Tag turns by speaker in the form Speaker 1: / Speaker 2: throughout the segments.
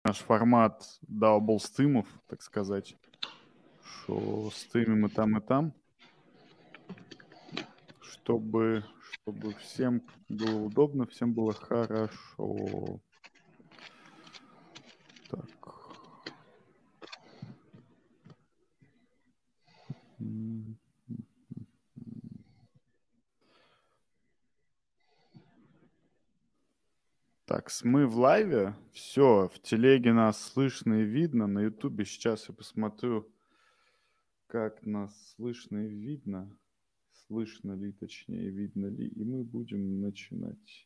Speaker 1: наш формат даблстримов, так сказать, что стримим и там, чтобы всем было удобно, всем было хорошо. Так. Так, мы в лайве. Все, в телеге нас слышно и видно. На ютубе сейчас я посмотрю, как нас слышно и видно. Слышно ли, точнее, видно ли. И мы будем начинать.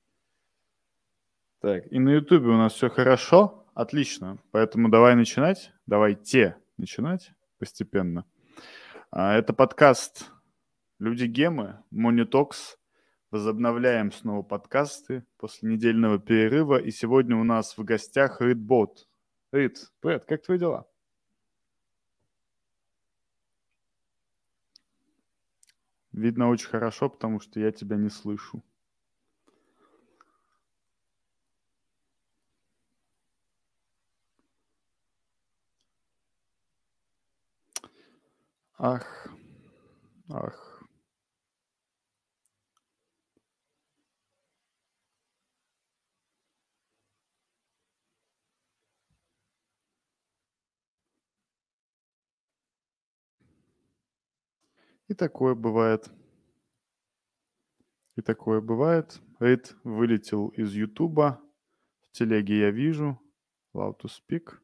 Speaker 1: Так, и на ютубе у нас все хорошо. Отлично. Поэтому давай начинать. Давайте начинать постепенно. Это подкаст «Люди Гемы», Монитокс. Возобновляем снова подкасты после недельного перерыва. И сегодня у нас в гостях Ридбот. Рид, привет, как твои дела? Видно очень хорошо, потому что я тебя не слышу. Ах. И такое бывает. Рид вылетел из Ютуба. В телеге я вижу. Allow to speak.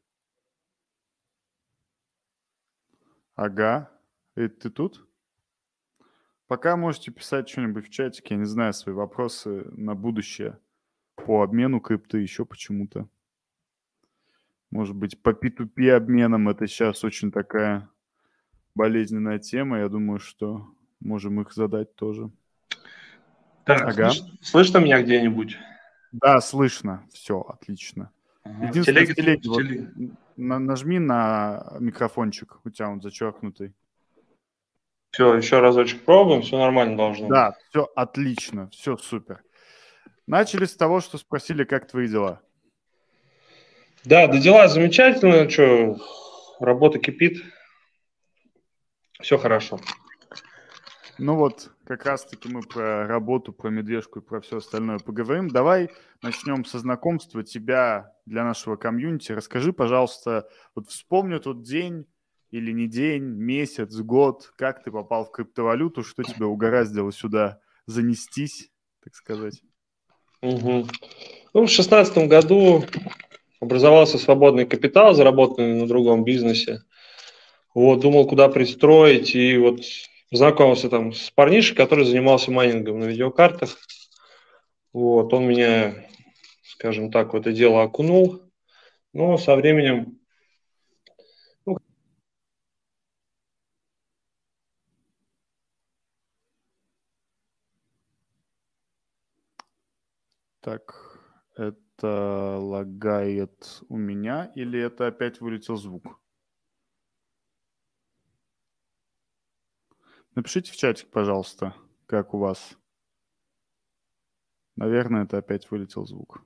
Speaker 1: Ага. Рид, ты тут? Пока можете писать что-нибудь в чатике, я не знаю, свои вопросы на будущее по обмену крипты еще почему-то. Может быть, по P2P обменам это сейчас очень такая болезненная тема. Я думаю, что можем их задать тоже.
Speaker 2: Так, ага. Слышно меня где-нибудь?
Speaker 1: Да, слышно. Все, отлично.
Speaker 2: Ага.
Speaker 1: Единственное, в телеге, вот, нажми на микрофончик, у тебя он зачеркнутый.
Speaker 2: Все, еще разочек пробуем, все нормально должно быть.
Speaker 1: Да, все отлично, все супер. Начали с того, что спросили, как твои дела.
Speaker 2: Да дела замечательно, что работа кипит, все хорошо.
Speaker 1: Ну вот, как раз-таки мы про работу, про медвежку и про все остальное поговорим. Давай начнем со знакомства тебя для нашего комьюнити. Расскажи, пожалуйста, вот вспомни тот день или не день, месяц, год, как ты попал в криптовалюту, что тебя угораздило сюда занестись, так сказать.
Speaker 2: Угу. Ну, в 2016 году образовался свободный капитал, заработанный на другом бизнесе. Вот, думал, куда пристроить, и вот познакомился там с парнишей, который занимался майнингом на видеокартах. Вот, он меня, скажем так, в это дело окунул. Но со временем...
Speaker 1: Так, это лагает у меня или это опять вылетел звук? Напишите в чатик, пожалуйста, как у вас. Наверное, это опять вылетел звук.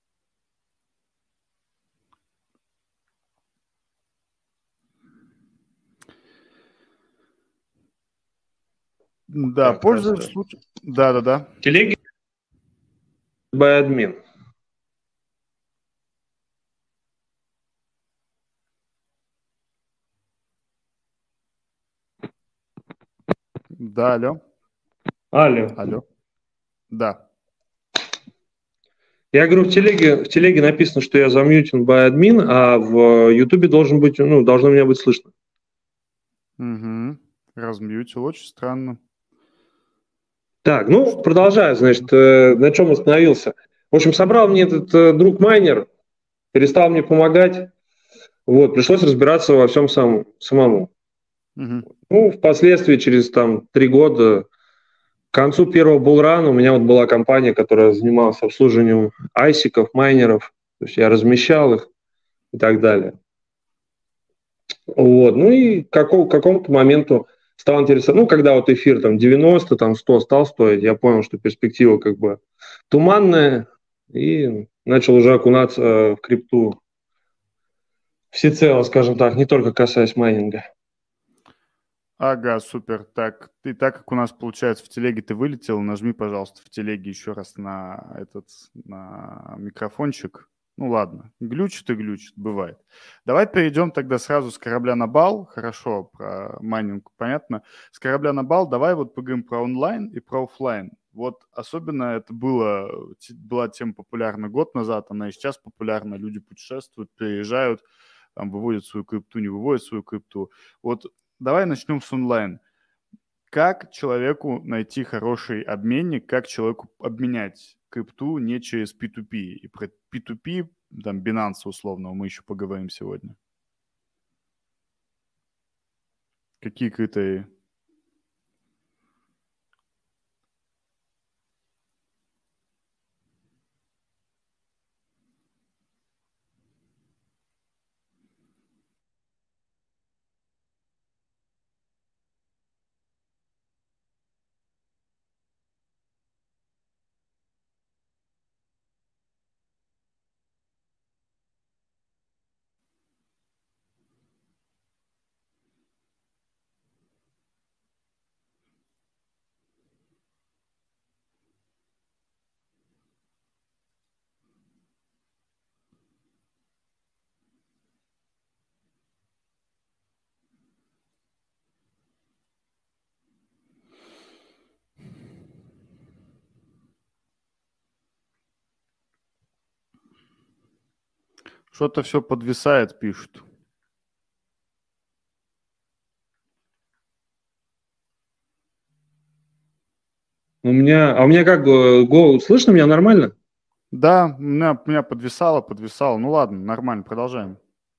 Speaker 1: Да, пользуюсь случаем. Да.
Speaker 2: Телеги by admin.
Speaker 1: Да, алло.
Speaker 2: Алло.
Speaker 1: Да.
Speaker 2: Я говорю, в телеге написано, что я замьютен by admin, а в Ютубе должно меня быть слышно.
Speaker 1: Угу. Размьютил, очень странно.
Speaker 2: Так, продолжаю, значит, на чем остановился. В общем, собрал мне этот друг-майнер, перестал мне помогать, вот, пришлось разбираться во всем самому.
Speaker 1: Угу.
Speaker 2: Впоследствии, через 3 года, к концу первого булрана у меня вот была компания, которая занималась обслуживанием айсиков, майнеров, то есть я размещал их и так далее. Вот, и к какому-то моменту стал интересно, когда вот эфир 90, 100 стал стоить, я понял, что перспектива туманная, и начал уже окунаться в крипту всецело, скажем так, не только касаясь майнинга.
Speaker 1: Ага, супер. Так, и так как у нас получается в телеге ты вылетел, нажми, пожалуйста, в телеге еще раз на микрофончик. Ну ладно, глючит и глючит, бывает. Давай перейдем тогда сразу с корабля на бал. Хорошо, про майнинг понятно. С корабля на бал давай вот поговорим про онлайн и про офлайн. Вот особенно это была тема популярна год назад, она и сейчас популярна. Люди путешествуют, переезжают, там, выводят свою крипту, не выводят свою крипту. Вот давай начнем с онлайн. Как человеку найти хороший обменник, как человеку обменять крипту не через P2P? И про P2P, там, Binance условно, мы еще поговорим сегодня. Какие критерии? Что-то все подвисает, пишут.
Speaker 2: У меня как, слышно меня нормально?
Speaker 1: Да, у меня подвисало. Ну ладно, нормально, продолжаем.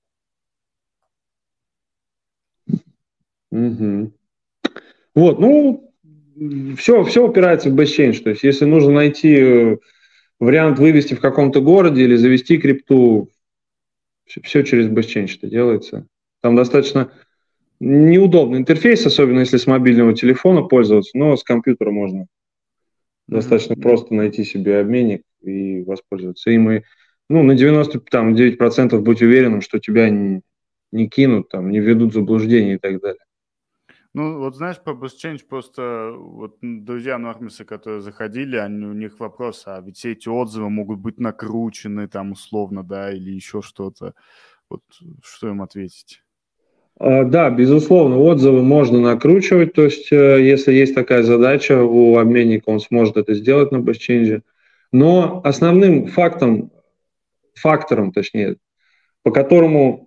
Speaker 2: Угу. Вот, ну, все упирается в BestChange. То есть, если нужно найти вариант вывести в каком-то городе или завести крипту, все через BestChange это делается. Там достаточно неудобный интерфейс, особенно если с мобильного телефона пользоваться, но с компьютера можно достаточно просто найти себе обменник и воспользоваться им. И, ну, на 99% быть уверенным, что тебя не кинут, там, не введут в заблуждение и так далее.
Speaker 1: Ну, вот знаешь, по BestChange просто вот друзья Нормиса, которые заходили, у них вопрос, а ведь все эти отзывы могут быть накручены там условно, да, или еще что-то. Вот что им ответить?
Speaker 2: Да, безусловно, отзывы можно накручивать, то есть если есть такая задача у обменника, он сможет это сделать на BestChange. Но основным фактором, точнее, по которому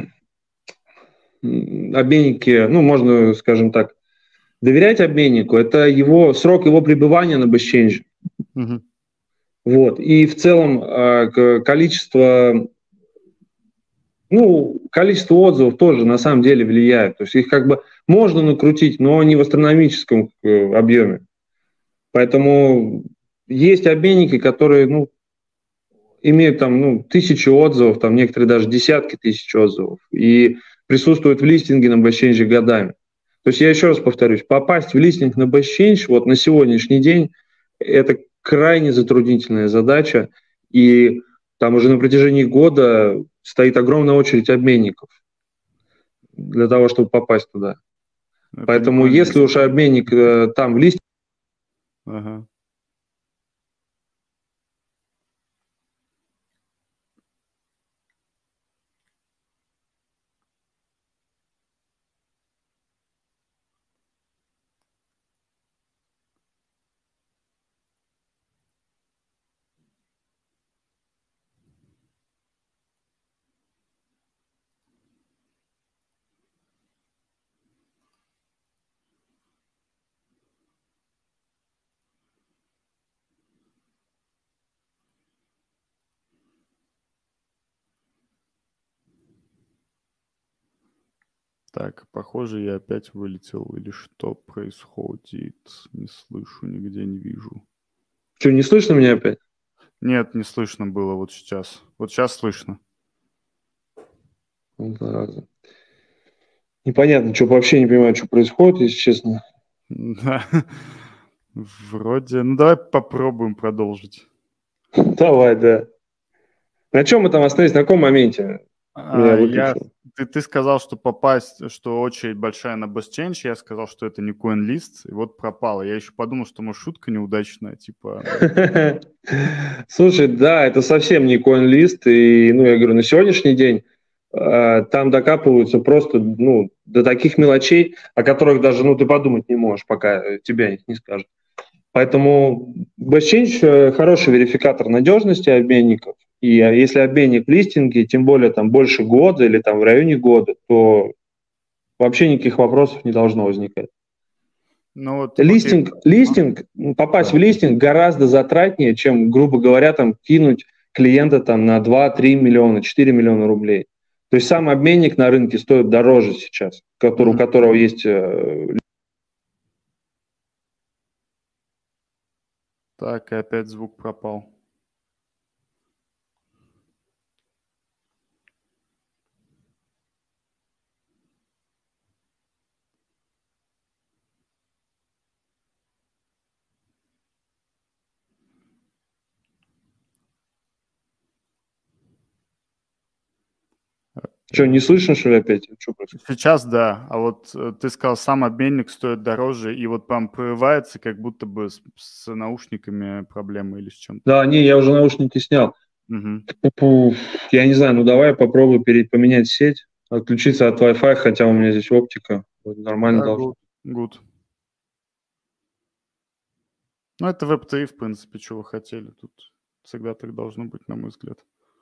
Speaker 2: обменники, ну, можно, скажем так, доверять обменнику, это срок его пребывания на BestChange.
Speaker 1: Угу.
Speaker 2: Вот. И в целом количество отзывов тоже на самом деле влияет. То есть их как бы можно накрутить, но не в астрономическом объеме. Поэтому есть обменники, которые, имеют там, тысячи отзывов, там некоторые даже десятки тысяч отзывов, и присутствуют в листинге на BestChange годами. То есть я еще раз повторюсь, попасть в листинг на BestChange вот на сегодняшний день это крайне затруднительная задача, и там уже на протяжении года стоит огромная очередь обменников для того, чтобы попасть туда. Это поэтому если уж обменник там в листинге...
Speaker 1: Ага. Так, похоже, я опять вылетел. Или что происходит? Не слышу, нигде не вижу.
Speaker 2: Что, не слышно меня опять?
Speaker 1: Нет, не слышно было вот сейчас. Вот сейчас слышно.
Speaker 2: Зараза. Непонятно, что вообще не понимаю, что происходит, если честно.
Speaker 1: Да, вроде... Ну, давай попробуем продолжить.
Speaker 2: Давай, да. На чем мы там остановились, на каком моменте? Меня выключил.
Speaker 1: Ты сказал, что попасть, что очередь большая на BestChange, я сказал, что это не CoinList, и вот пропало. Я еще подумал, что, может, шутка неудачная, типа...
Speaker 2: Слушай, да, это совсем не CoinList, и, ну, я говорю, на сегодняшний день там докапываются просто, ну, до таких мелочей, о которых даже, ну, ты подумать не можешь, пока тебе их не скажут. Поэтому BestChange хороший верификатор надежности обменников. И если обменник в листинге, тем более там больше года или там в районе года, то вообще никаких вопросов не должно возникать.
Speaker 1: Ну, вот,
Speaker 2: Листинг, попасть в листинг гораздо затратнее, чем, грубо говоря, там кинуть клиента там на 2-3 миллиона, 4 миллиона рублей. То есть сам обменник на рынке стоит дороже сейчас, у которого есть...
Speaker 1: Так, и опять звук пропал.
Speaker 2: Что, не слышно, что ли, опять? Что происходит?
Speaker 1: Сейчас да, а вот ты сказал, сам обменник стоит дороже, и вот прям прерывается, как будто бы с наушниками проблемы или с чем-то.
Speaker 2: Да, не, я уже наушники снял. Я не знаю, ну давай попробую поменять сеть, отключиться от Wi-Fi, хотя у меня здесь оптика. Нормально
Speaker 1: Да,
Speaker 2: должно.
Speaker 1: good. Ну, это Web3, в принципе, чего вы хотели. Тут всегда так должно быть, на мой взгляд.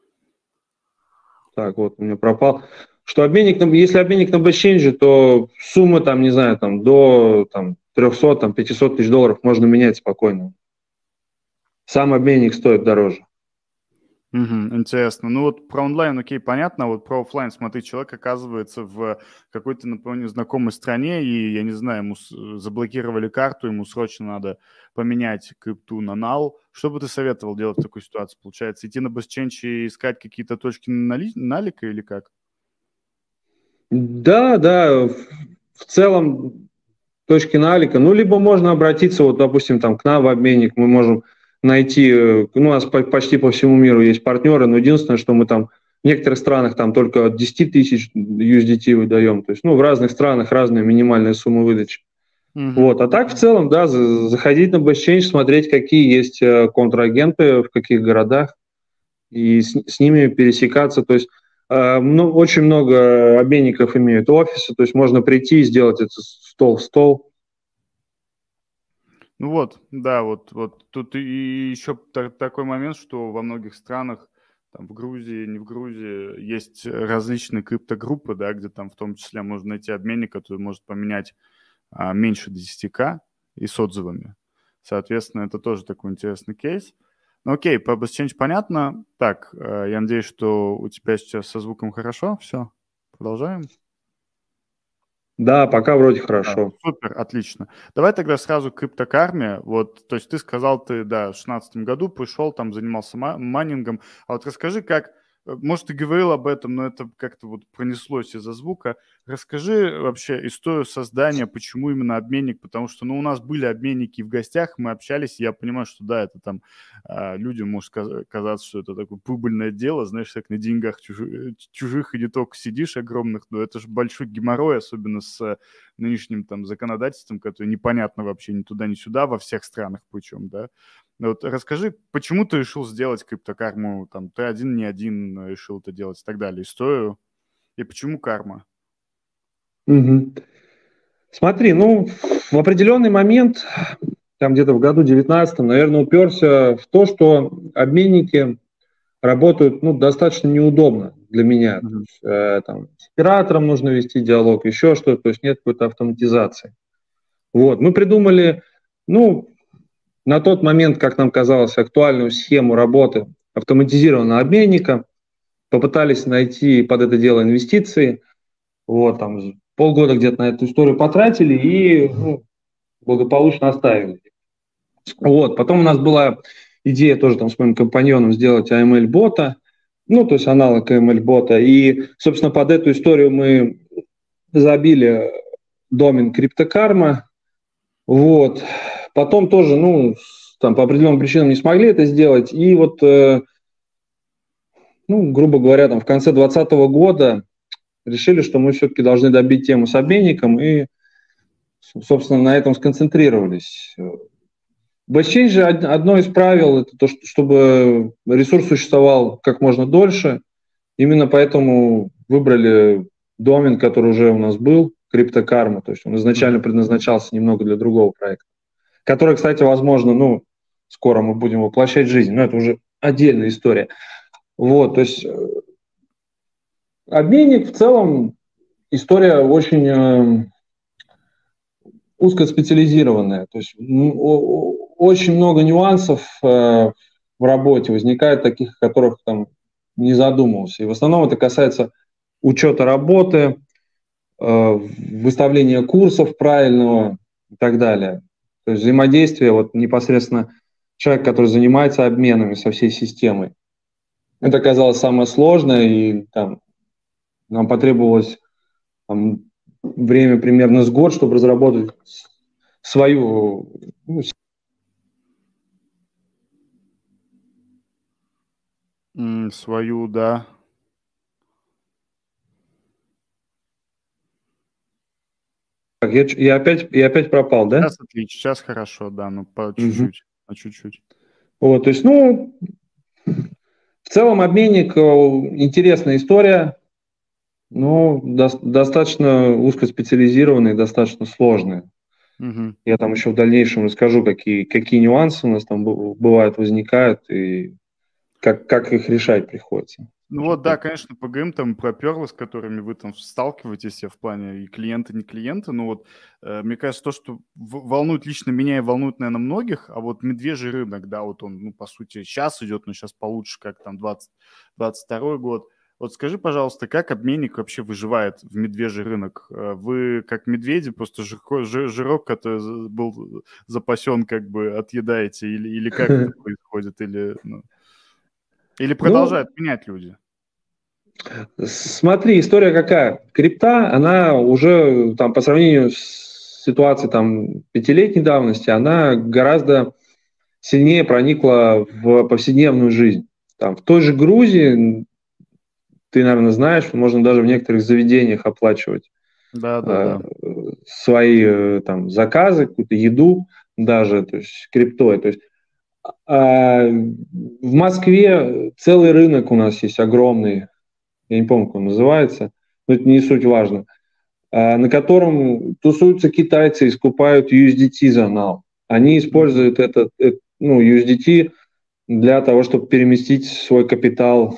Speaker 2: Так, вот у меня пропал. Что если обменник на BestChange, то суммы там, не знаю, там до 300, 500 тысяч долларов можно менять спокойно. Сам обменник стоит дороже.
Speaker 1: Интересно. Ну вот про онлайн, окей, понятно, а вот про офлайн, смотри, человек оказывается в какой-то, например, незнакомой стране, и, я не знаю, ему заблокировали карту, ему срочно надо поменять крипту на нал. Что бы ты советовал делать в такой ситуации? Получается, идти на BestChange и искать какие-то точки налика или как?
Speaker 2: Да, в целом точки налика. Ну, либо можно обратиться, вот, допустим, там, к нам в обменник, мы можем найти, у нас почти по всему миру есть партнеры, но единственное, что мы там в некоторых странах там только от 10 тысяч USDT выдаем. То есть, ну, в разных странах разная минимальная сумма выдачи. Вот. А так в целом, да, заходить на BestChange, смотреть, какие есть контрагенты, в каких городах, и с ними пересекаться. То есть очень много обменников имеют офисы, то есть можно прийти и сделать это стол в стол.
Speaker 1: Ну вот, да, вот тут и еще такой момент, что во многих странах, там в Грузии, не в Грузии, есть различные криптогруппы, да, где там в том числе можно найти обменник, который может поменять меньше 10К и с отзывами. Соответственно, это тоже такой интересный кейс. Ну окей, по BestChange понятно. Так, я надеюсь, что у тебя сейчас со звуком хорошо. Все, продолжаем.
Speaker 2: Да, пока вроде хорошо.
Speaker 1: Супер, отлично. Давай тогда сразу к криптокарме. Вот, то есть ты сказал, ты, да, в 2016 году пришел, там занимался майнингом. А вот расскажи, как, может, ты говорил об этом, но это как-то вот пронеслось из-за звука. Расскажи вообще историю создания, почему именно обменник, потому что, ну, у нас были обменники в гостях, мы общались, и я понимаю, что, да, это там людям может казаться, что это такое прибыльное дело, знаешь, как на деньгах чужих и не только сидишь огромных, но это же большой геморрой, особенно с нынешним там законодательством, которое непонятно вообще ни туда, ни сюда, во всех странах причем, да. Вот расскажи, почему ты решил сделать криптокарму, там, ты один, не один решил это делать и так далее, историю, и почему карма?
Speaker 2: Смотри, ну, в определенный момент, там где-то в году 19-м, наверное, уперся в то, что обменники работают, ну, достаточно неудобно для меня. То есть, там, с оператором нужно вести диалог, еще что-то, то есть нет какой-то автоматизации. Вот, мы придумали, ну, на тот момент, как нам казалось, актуальную схему работы автоматизированного обменника, попытались найти под это дело инвестиции, вот, там, полгода где-то на эту историю потратили и, ну, благополучно оставили. Вот, потом у нас была идея тоже там с моим компаньоном сделать AML-бота, ну, то есть аналог AML-бота, и, собственно, под эту историю мы забили домен криптокарма, вот, потом тоже, ну, там по определенным причинам не смогли это сделать, и вот ну, грубо говоря, там в конце 2020 года решили, что мы все-таки должны добить тему с обменником и, собственно, на этом сконцентрировались. В Exchange одно из правил – это то, чтобы ресурс существовал как можно дольше. Именно поэтому выбрали домен, который уже у нас был, криптокарма. То есть он изначально предназначался немного для другого проекта, который, кстати, возможно, ну, скоро мы будем воплощать в жизнь, но это уже отдельная история. Вот, то есть обменник в целом история очень узкоспециализированная. То есть очень много нюансов в работе возникает, таких, о которых там не задумывался. И в основном это касается учета работы, выставления курсов правильного и так далее. То есть взаимодействие вот непосредственно человека, который занимается обменами со всей системой. Это оказалось самое сложное, и там, нам потребовалось там, время примерно с год, чтобы разработать свою...
Speaker 1: Свою, да.
Speaker 2: Так, я опять пропал, да?
Speaker 1: Сейчас отлично, сейчас хорошо, да, ну по чуть-чуть, по чуть-чуть.
Speaker 2: Вот, то есть, ну, в целом обменник интересная история, но достаточно узкоспециализированная и достаточно сложная. Я там еще в дальнейшем расскажу, какие нюансы у нас там бывают, возникают, и как их решать приходится.
Speaker 1: Ну вот, да, конечно, ПГМ там проперло, с которыми вы там сталкиваетесь в плане и клиенты, не клиенты. Но вот мне кажется, то, что волнует лично меня и волнует, наверное, многих, а вот медвежий рынок, да, вот он, ну, по сути, сейчас идет, но сейчас получше, как там 2022 год. Вот скажи, пожалуйста, как обменник вообще выживает в медвежий рынок? Вы как медведи, просто жирок, который был запасен, как бы отъедаете, или как это происходит, или продолжают менять люди?
Speaker 2: Смотри, история какая. Крипта, она уже там по сравнению с ситуацией там 5-летней давности, она гораздо сильнее проникла в повседневную жизнь. Там, в той же Грузии, ты, наверное, знаешь, можно даже в некоторых заведениях оплачивать свои там заказы, какую-то еду даже, то есть криптой. То есть в Москве целый рынок у нас есть огромный, я не помню, как он называется, но это не суть важно, на котором тусуются китайцы и скупают USDT за нал. Они используют USDT для того, чтобы переместить свой капитал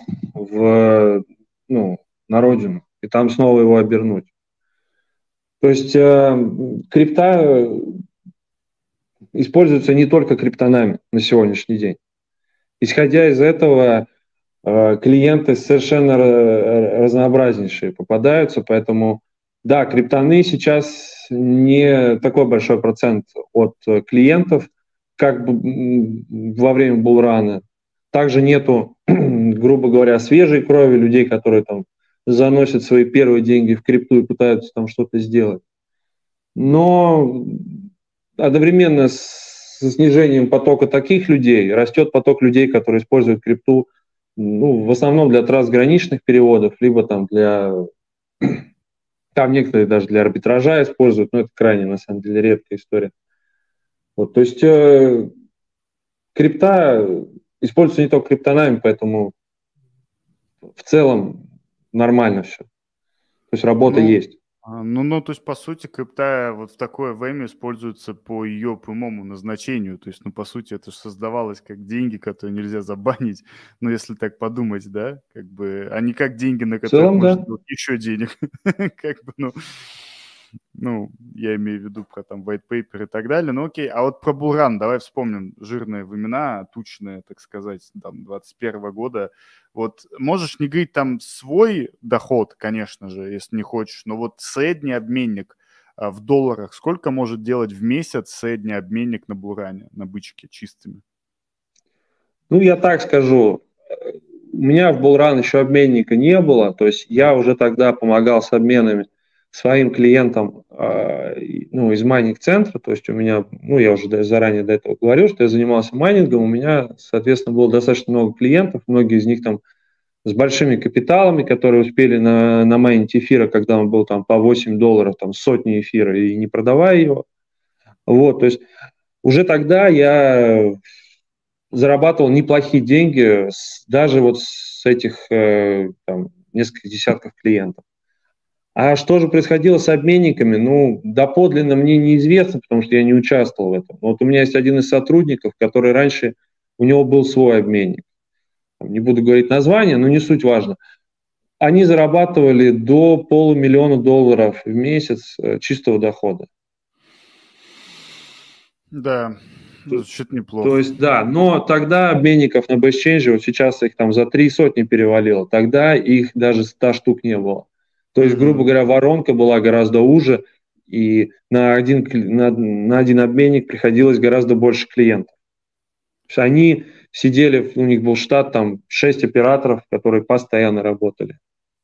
Speaker 2: на родину и там снова его обернуть. То есть крипта используется не только криптонами на сегодняшний день. Исходя из этого, клиенты совершенно разнообразнейшие попадаются, поэтому, да, криптоны сейчас не такой большой процент от клиентов, как во время булрана. Также нету, грубо говоря, свежей крови людей, которые там заносят свои первые деньги в крипту и пытаются там что-то сделать. Но одновременно с снижением потока таких людей растет поток людей, которые используют крипту, ну, в основном для трансграничных переводов, либо там там некоторые даже для арбитража используют, но это крайне, на самом деле, редкая история. Вот, то есть крипта используется не только криптонами, поэтому в целом нормально все. То есть работа есть.
Speaker 1: То есть, по сути, крипта вот в такое время используется по ее прямому назначению. То есть, по сути, это же создавалось как деньги, которые нельзя забанить. Ну, если так подумать, да, как бы, а не как деньги, на которых можно сделать еще денег. Как бы, я имею в виду про там white paper и так далее. Ну, окей. А вот про булран давай вспомним жирные времена, тучные, так сказать, там, 21 года. Вот можешь не говорить там свой доход, конечно же, если не хочешь, но вот средний обменник в долларах, сколько может делать в месяц средний обменник на булране, на бычке чистыми?
Speaker 2: Ну, я так скажу. У меня в булран еще обменника не было, то есть я уже тогда помогал с обменами своим клиентам из майнинг-центра, то есть у меня, я уже заранее до этого говорил, что я занимался майнингом, у меня, соответственно, было достаточно много клиентов, многие из них там с большими капиталами, которые успели намайнить эфира, когда он был там по $8, там сотни эфира, и не продавая его. Вот, то есть уже тогда я зарабатывал неплохие деньги даже вот с этих там, нескольких десятков клиентов. А что же происходило с обменниками? Ну, доподлинно мне неизвестно, потому что я не участвовал в этом. Вот у меня есть один из сотрудников, который раньше, у него был свой обменник. Не буду говорить название, но не суть важно. Они зарабатывали до $500 000 в месяц чистого дохода.
Speaker 1: Да, звучит
Speaker 2: То
Speaker 1: неплохо.
Speaker 2: есть, да, но тогда обменников на BestChange, вот сейчас их там за 3 сотни перевалило, тогда их даже 100 штук не было. То есть, грубо говоря, воронка была гораздо уже, и на один обменник приходилось гораздо больше клиентов. То есть они сидели, у них был штат, там 6 операторов, которые постоянно работали.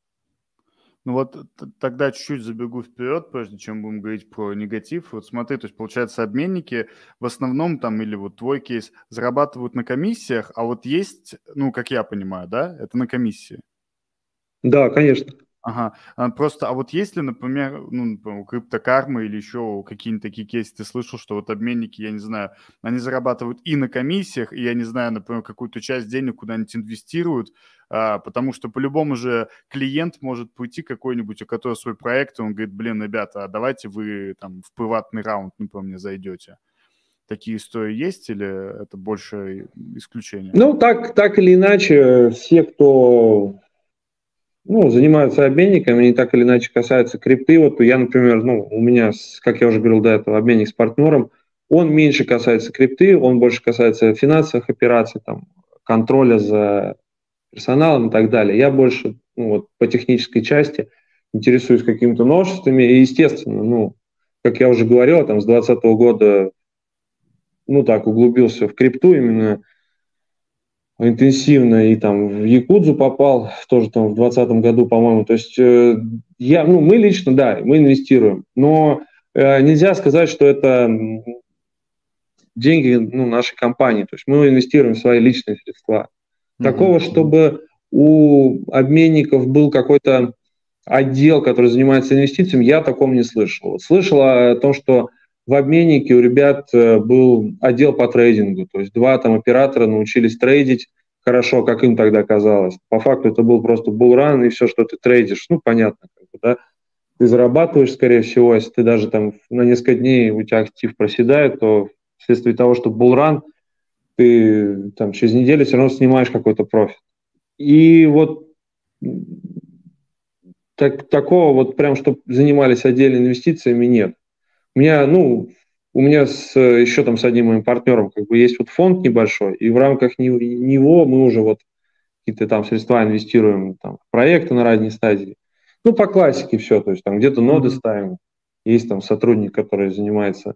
Speaker 1: Ну вот тогда чуть-чуть забегу вперед, прежде чем будем говорить про негатив. Вот смотри, то есть получается обменники в основном там или вот твой кейс зарабатывают на комиссиях, а вот есть, ну как я понимаю, да, это на комиссии.
Speaker 2: Да, конечно.
Speaker 1: Ага, просто, а вот если, например, ну, например, у криптокармы или еще какие-нибудь такие кейсы, ты слышал, что вот обменники, я не знаю, они зарабатывают и на комиссиях, и, я не знаю, например, какую-то часть денег куда-нибудь инвестируют, потому что по-любому же клиент может прийти какой-нибудь, у которого свой проект, и он говорит, блин, ребята, а давайте вы там в приватный раунд, например, мне зайдете. Такие истории есть или это больше исключение?
Speaker 2: Ну, так или иначе, все, кто занимаются обменниками, они так или иначе касаются крипты. Вот я, например, у меня, как я уже говорил до этого, обменник с партнером, он меньше касается крипты, он больше касается финансовых операций, там, контроля за персоналом и так далее. Я больше по технической части интересуюсь какими-то новшествами. И, естественно, как я уже говорил, там, с 2020 года так углубился в крипту именно интенсивно, и там в Якудзу попал, тоже там в 2020 году, по-моему. То есть мы лично, да, мы инвестируем, но нельзя сказать, что это деньги нашей компании. То есть мы инвестируем в свои личные средства. Такого, чтобы у обменников был какой-то отдел, который занимается инвестициями, я о таком не слышал. Слышал о том, что в обменнике у ребят был отдел по трейдингу, то есть 2 там оператора научились трейдить хорошо, как им тогда казалось. По факту это был просто булран, и все, что ты трейдишь, понятно, да? Ты зарабатываешь, скорее всего, если ты даже там на несколько дней у тебя актив проседает, то вследствие того, что булран, ты там через неделю все равно снимаешь какой-то профит. И вот такого вот прям, чтобы занимались отдельно инвестициями, нет. У меня еще там с одним моим партнером есть вот фонд небольшой, и в рамках него мы уже вот какие-то там средства инвестируем там, в проекты на ранней стадии. По классике все, то есть там где-то ноды ставим, есть там сотрудник, который занимается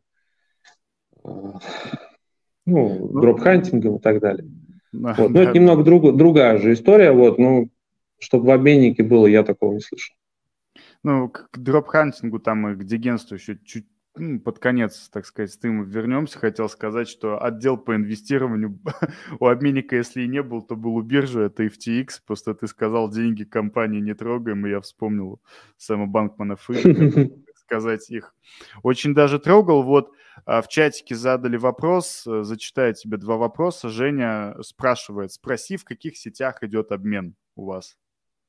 Speaker 2: дроп-хантингом и так далее. Вот. Но это немного другая же история, чтобы в обменнике было, я такого не слышал.
Speaker 1: К дроп-хантингу там и к дигенству еще чуть под конец, так сказать, стрима вернемся. Хотел сказать, что отдел по инвестированию у обменника, если и не был, то был у биржи, это FTX. Просто ты сказал, деньги компании не трогаем, и я вспомнил Сэма Банкмана-Фрида, сказать, их очень даже трогал. Вот в чатике задали вопрос, зачитаю тебе 2 вопроса. Женя спрашивает, спроси, в каких сетях идет обмен у вас?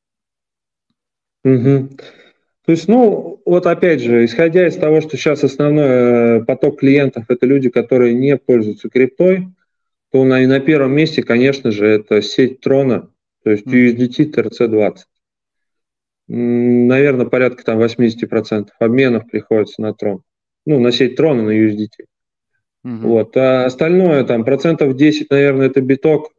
Speaker 2: То есть, опять же, исходя из того, что сейчас основной поток клиентов – это люди, которые не пользуются криптой, то на первом месте, конечно же, это сеть Трона, то есть USDT, TRC20. Наверное, порядка там 80% обменов приходится на Трон. На сеть Трона, на USDT. Вот. А остальное, там, 10%, наверное, это биток,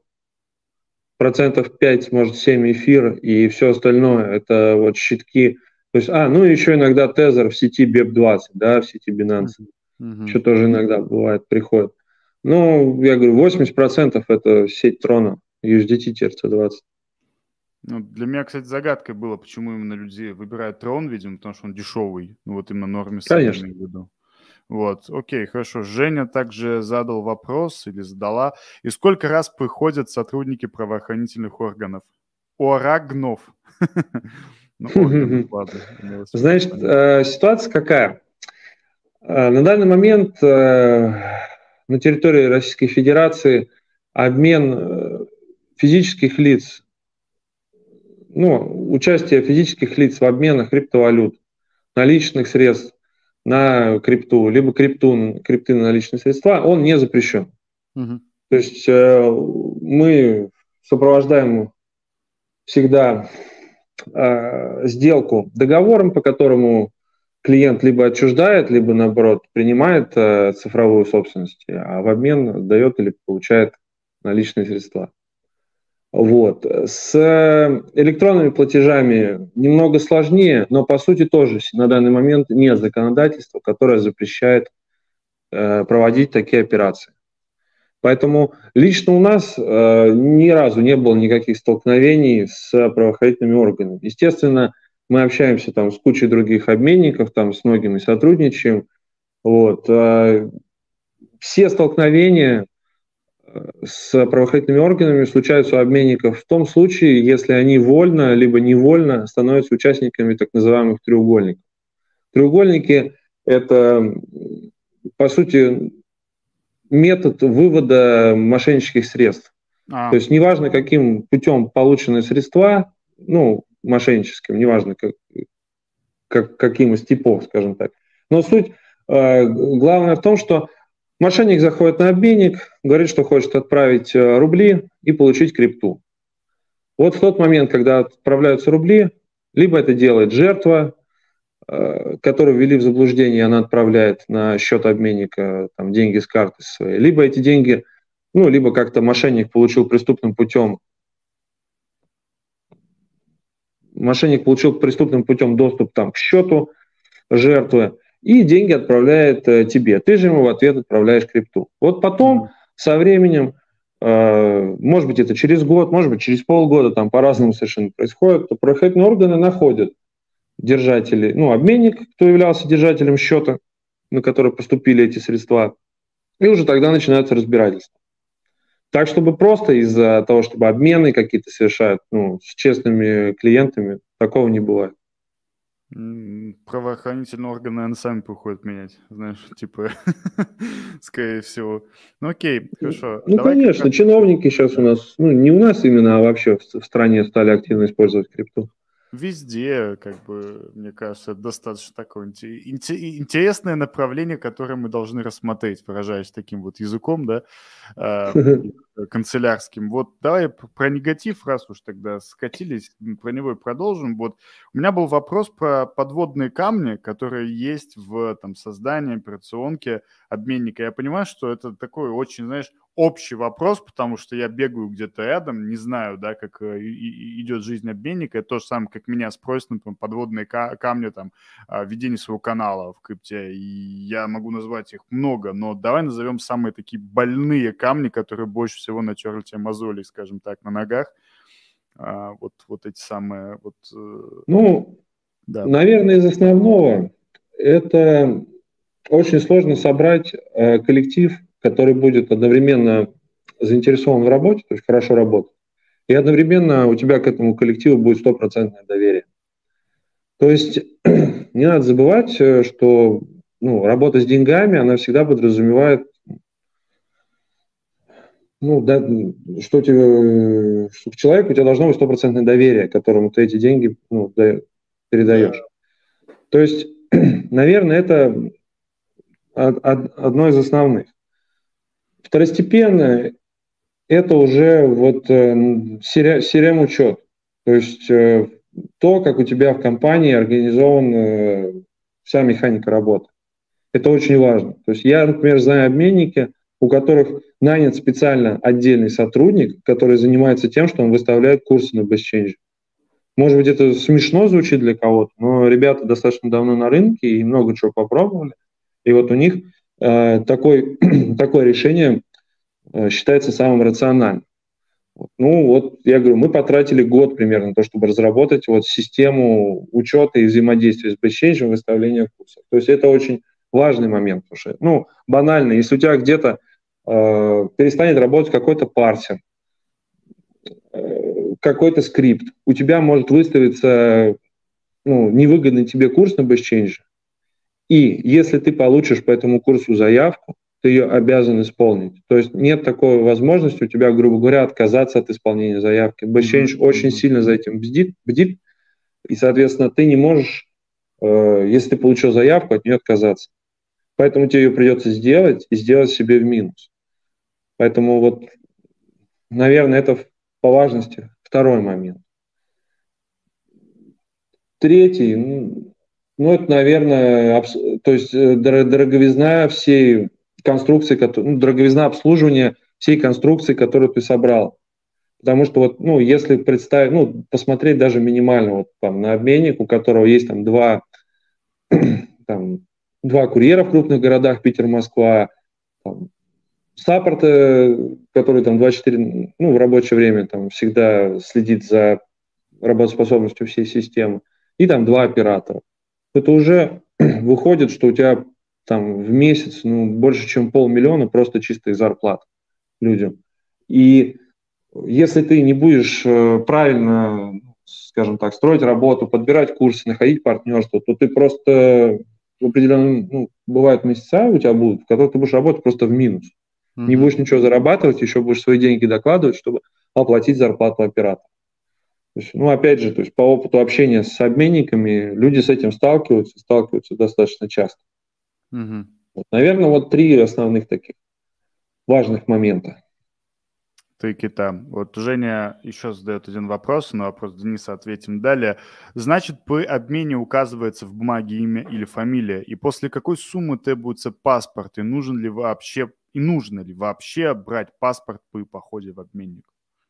Speaker 2: 5%, может, 7% эфир, и все остальное – это вот щитки. То есть, еще иногда тезер в сети BEP20, да, в сети Binance. Еще тоже иногда бывает, приходит. Я говорю, 80% это сеть Трона, USDT, TRC20.
Speaker 1: Для меня, кстати, загадкой было, почему именно люди выбирают Трон, видимо, потому что он дешевый. Именно норме своей имею в виду. Вот, окей, хорошо. Женя также задал вопрос или задала. И сколько раз приходят сотрудники правоохранительных органов? Орагнов. Ну, ладно.
Speaker 2: Значит, ситуация какая? На данный момент на территории Российской Федерации обмен физических лиц, участие физических лиц в обменах криптовалют, наличных средств на крипту, либо крипты на наличные средства, он не запрещен. То есть мы сопровождаем всегда сделку договором, по которому клиент либо отчуждает, либо, наоборот, принимает цифровую собственность, а в обмен дает или получает наличные средства. Вот. С электронными платежами немного сложнее, но, по сути, тоже на данный момент нет законодательства, которое запрещает проводить такие операции. Поэтому лично у нас ни разу не было никаких столкновений с правоохранительными органами. Естественно, мы общаемся там с кучей других обменников, там с многими сотрудничаем. Вот. Все столкновения с правоохранительными органами случаются у обменников в том случае, если они вольно либо невольно становятся участниками так называемых треугольников. Треугольники – это, по сути, метод вывода мошеннических средств. То есть неважно, каким путем получены средства, мошенническим, неважно, каким из типов, скажем так. Но суть главное в том, что мошенник заходит на обменник, говорит, что хочет отправить рубли и получить крипту. Вот в тот момент, когда отправляются рубли, либо это делает жертва, которую ввели в заблуждение, она отправляет на счет обменника там, деньги с карты своей, либо эти деньги, либо как-то мошенник получил преступным путем доступ там, к счету жертвы, и деньги отправляет тебе. Ты же ему в ответ отправляешь крипту. Вот потом, со временем, может быть, это через год, может быть, через полгода, там по-разному совершенно происходит, то правоохранительные органы находят держателей, обменник, кто являлся держателем счета, на который поступили эти средства, и уже тогда начинаются разбирательства. Так, чтобы просто из-за того, чтобы обмены какие-то совершают с честными клиентами, такого не бывает.
Speaker 1: Правоохранительные органы, наверное, сами приходят менять, знаешь, типа, скорее всего. Окей, хорошо.
Speaker 2: Конечно, чиновники сейчас у нас, не у нас именно, а вообще в стране стали активно использовать крипту.
Speaker 1: Везде, мне кажется, это достаточно такое интересное направление, которое мы должны рассмотреть, выражаясь таким вот языком, да, канцелярским. Вот давай про негатив, раз уж тогда скатились, про него и продолжим. Вот у меня был вопрос про подводные камни, которые есть в создании операционки обменника. Я понимаю, что это такой очень, знаешь, общий вопрос, потому что я бегаю где-то рядом, не знаю, да, как идет жизнь обменника. Это то же самое, как меня спросят, например, подводные камни, ведение своего канала в крипте. И я могу назвать их много, но давай назовем самые такие больные камни, которые больше всего натерли тебе мозоли, скажем так, на ногах. Вот эти самые...
Speaker 2: Наверное, из основного это очень сложно собрать коллектив, который будет одновременно заинтересован в работе, то есть хорошо работать, и одновременно у тебя к этому коллективу будет 100% доверие. То есть не надо забывать, что работа с деньгами, она всегда подразумевает, что к человеку у тебя должно быть 100% доверие, которому ты эти деньги передаешь. То есть, наверное, это одно из основных. Второстепенно это уже CRM-учет, то есть то, как у тебя в компании организована вся механика работы. Это очень важно. То есть я, например, знаю обменники, у которых нанят специально отдельный сотрудник, который занимается тем, что он выставляет курсы на BestChange. Может быть, это смешно звучит для кого-то, но ребята достаточно давно на рынке и много чего попробовали. И вот у них такое решение считается самым рациональным. Я говорю, мы потратили год примерно на то, чтобы разработать систему учета и взаимодействия с BestChange, выставления курсов. То есть это очень важный момент. Потому что, банально, если у тебя где-то перестанет работать какой-то парсер, какой-то скрипт. У тебя может выставиться невыгодный тебе курс на BestChange. И если ты получишь по этому курсу заявку, ты ее обязан исполнить. То есть нет такой возможности у тебя, грубо говоря, отказаться от исполнения заявки. BestChange очень сильно за этим бдит, и, соответственно, ты не можешь, если ты получил заявку, от нее отказаться. Поэтому тебе ее придется сделать и сделать себе в минус. Поэтому вот, наверное, это по важности второй момент. Третий, это, наверное, то есть дороговизна всей конструкции, дороговизна обслуживания всей конструкции, которую ты собрал. Потому что вот, если представить, посмотреть даже минимально вот там на обменник, у которого есть там два курьера в крупных городах, Питер, Москва, саппорт, который там 24, в рабочее время там всегда следит за работоспособностью всей системы, и там 2 оператора. Это уже выходит, что у тебя там в месяц больше, чем 500 000 просто чистой зарплат людям. И если ты не будешь правильно, скажем так, строить работу, подбирать курсы, находить партнерство, то ты просто в определенном, бывают месяца у тебя будут, в которых ты будешь работать просто в минус. Не будешь ничего зарабатывать, еще будешь свои деньги докладывать, чтобы оплатить зарплату оператора. То есть, опять же, то есть по опыту общения с обменниками люди с этим сталкиваются достаточно часто. Вот, наверное, вот 3 основных таких важных момента.
Speaker 1: Ты кита. Вот Женя еще задает один вопрос, на вопрос Дениса ответим далее. Значит, при обмене указывается в бумаге имя или фамилия, и после какой суммы требуется паспорт, и нужно ли вообще брать паспорт при походе в обменник?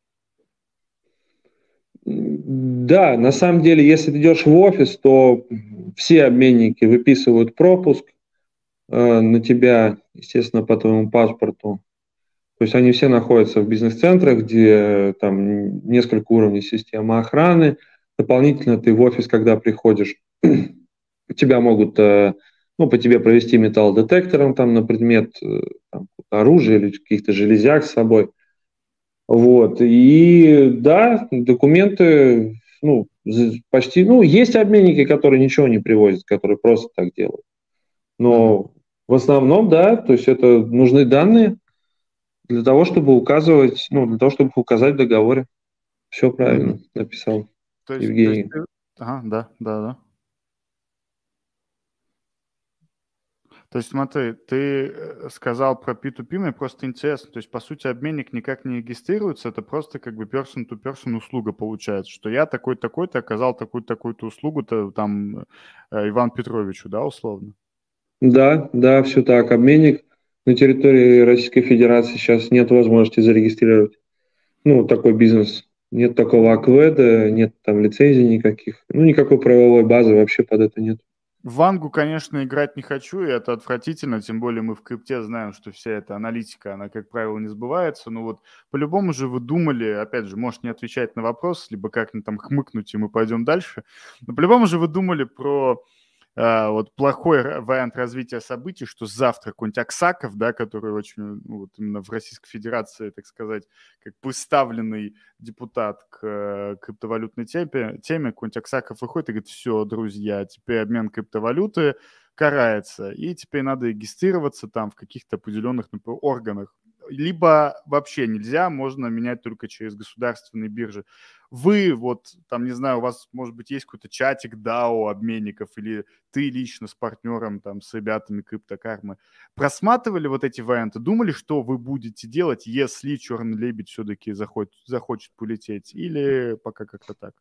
Speaker 2: Да, на самом деле, если ты идешь в офис, то все обменники выписывают пропуск на тебя, естественно, по твоему паспорту. То есть они все находятся в бизнес-центрах, где там несколько уровней системы охраны. Дополнительно ты в офис, когда приходишь, тебя могут по тебе провести металлодетектором там, на предмет оружия или каких-то железяк с собой. Вот. И да, документы, почти, есть обменники, которые ничего не привозят, которые просто так делают. Но в основном, да, то есть это нужны данные для того, чтобы указать в договоре. Все правильно написал Евгений.
Speaker 1: Да. То есть смотри, ты сказал про P2P, мне просто интересно, то есть по сути обменник никак не регистрируется, это просто как бы person-to-person услуга получается, что я такой-такой-то оказал такую-такую-то услугу-то там Ивану Петровичу, да, условно?
Speaker 2: Да, все так. Обменник на территории Российской Федерации сейчас нет возможности зарегистрировать. Такой бизнес. Нет такого АКВЭДа, нет там лицензий никаких. Никакой правовой базы вообще под это нет.
Speaker 1: В Вангу, конечно, играть не хочу, и это отвратительно, тем более мы в крипте знаем, что вся эта аналитика, она, как правило, не сбывается. Но вот по-любому же вы думали, опять же, можешь не отвечать на вопрос, либо как-нибудь там хмыкнуть, и мы пойдем дальше. Но по-любому же вы думали про вот плохой вариант развития событий, что завтра какой-нибудь Аксаков, да, который очень, вот именно в Российской Федерации, так сказать, как поставленный депутат к криптовалютной теме, какой-нибудь Аксаков выходит и говорит: все, друзья, теперь обмен криптовалюты карается, и теперь надо регистрироваться там в каких-то определенных, например, органах. Либо вообще нельзя, можно менять только через государственные биржи. Вы вот, там, не знаю, у вас, может быть, есть какой-то чатик DAO обменников, или ты лично с партнером, там, с ребятами криптокармы, просматривали вот эти варианты, думали, что вы будете делать, если черный лебедь все-таки захочет полететь, или пока как-то так?